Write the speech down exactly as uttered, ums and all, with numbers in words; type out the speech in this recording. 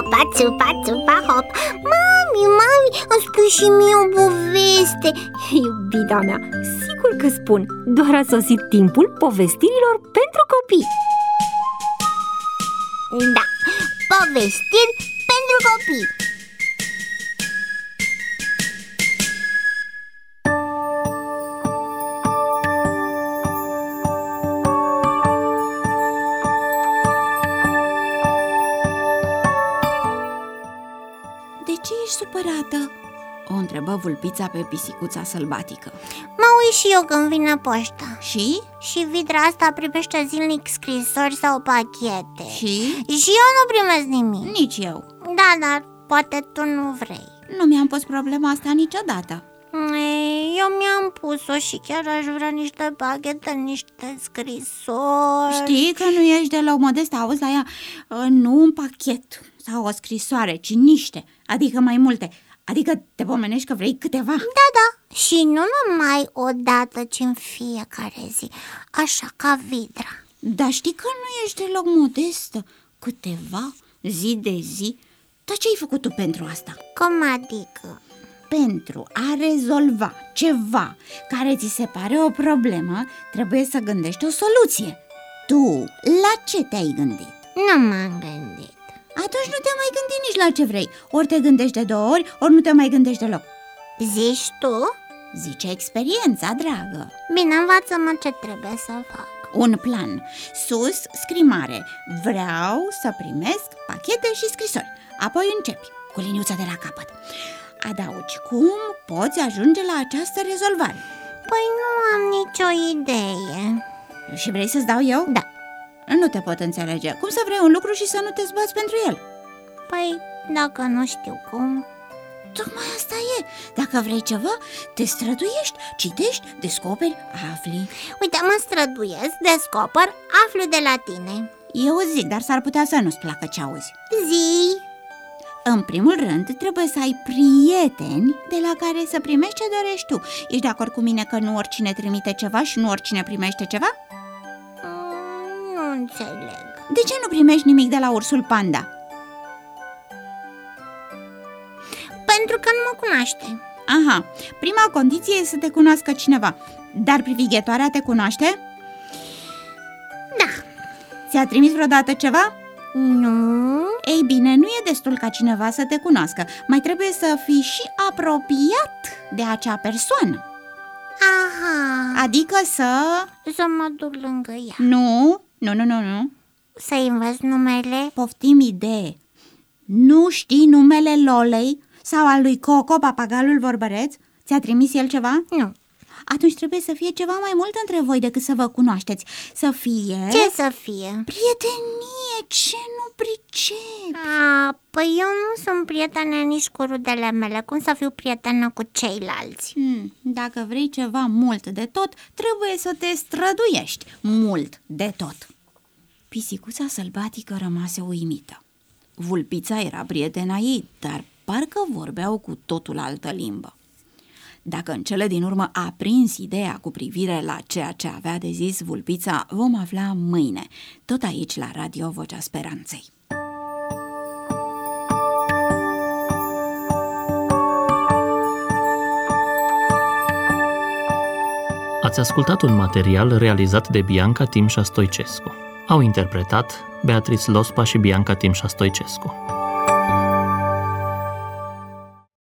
țupa, țupa, țupa, hop. Mami, mami, îmi spui și mie o poveste. Iubita mea, sigur că spun. Doar a sosit timpul povestirilor pentru copii. Da, povestiri pentru copii. De ce ești supărată? O întrebă vulpița pe pisicuța sălbatică. Mă uit și eu când vine poșta. Și? Și vidra asta primește zilnic scrisori sau pachete. Și? Și eu nu primesc nimic. Nici eu. Da, dar poate tu nu vrei. Nu mi-am pus problema asta niciodată. Ei, eu mi-am pus-o și chiar aș vrea niște pachete, niște scrisori. Știi că nu ești deloc modestă, auzi la ea? Nu un pachet sau o scrisoare, ci niște, adică mai multe. Adică te pomenești că vrei câteva. Da, da, și nu numai o dată, ci în fiecare zi, așa ca vidra. Dar știi că nu ești deloc modestă? Câteva, zi de zi. Dar ce ai făcut tu pentru asta? Cum adică? Pentru a rezolva ceva care ți se pare o problemă, trebuie să gândești o soluție. Tu, la ce te-ai gândit? Nu m-am gândit. Atunci nu te mai gândi nici la ce vrei. Ori te gândești de două ori, ori nu te mai gândești deloc. Zici tu? Zice experiența, dragă. Bine, învață-mă ce trebuie să fac. Un plan. Sus, scrimare. Vreau să primesc pachete și scrisori. Apoi începi cu liniuța de la capăt. Adaugi cum poți ajunge la această rezolvare. Păi nu am nicio idee. Și vrei să-ți dau eu? Da. Nu te pot înțelege. Cum să vrei un lucru și să nu te zbați pentru el? Păi, dacă nu știu cum. Tocmai asta e. Dacă vrei ceva, te străduiești, citești, descoperi, afli. Uite, mă străduiesc, descoper, aflu de la tine. Eu zic, dar s-ar putea să nu-ți placă ce auzi. Zi. În primul rând, trebuie să ai prieteni de la care să primești ce dorești tu. Ești de acord cu mine că nu oricine trimite ceva și nu oricine primește ceva? Mm, nu înțeleg. De ce nu primești nimic de la ursul panda? Pentru că nu mă cunoaște. Aha, prima condiție e să te cunoască cineva. Dar privighetoarea te cunoaște? Da. Ți-a trimis vreodată ceva? Nu. Ei bine, nu e destul ca cineva să te cunoască. Mai trebuie să fii și apropiat de acea persoană. Aha. Adică să... Să mă duc lângă ea. Nu, nu, nu, nu, nu. Să-i învăț numele? Poftim idee. Nu știi numele Lolei sau al lui Coco, papagalul vorbăreț? Ți-a trimis el ceva? Nu. Atunci trebuie să fie ceva mai mult între voi decât să vă cunoașteți. Să fie... Ce să fie? Prietenie, ce nu pricep? A, păi eu nu sunt prietenă nici cu rudele mele. Cum să fiu prietenă cu ceilalți? Hmm, dacă vrei ceva mult de tot, trebuie să te străduiești mult de tot. Pisicuța sălbatică rămase uimită. Vulpița era prietena ei, dar parcă vorbeau cu totul altă limbă. Dacă în cele din urmă a prins ideea cu privire la ceea ce avea de zis vulpița, vom afla mâine, tot aici la Radio Vocea Speranței. Ați ascultat un material realizat de Bianca Timșa Stoicescu. Au interpretat Beatrice Lospa și Bianca Timșa Stoicescu.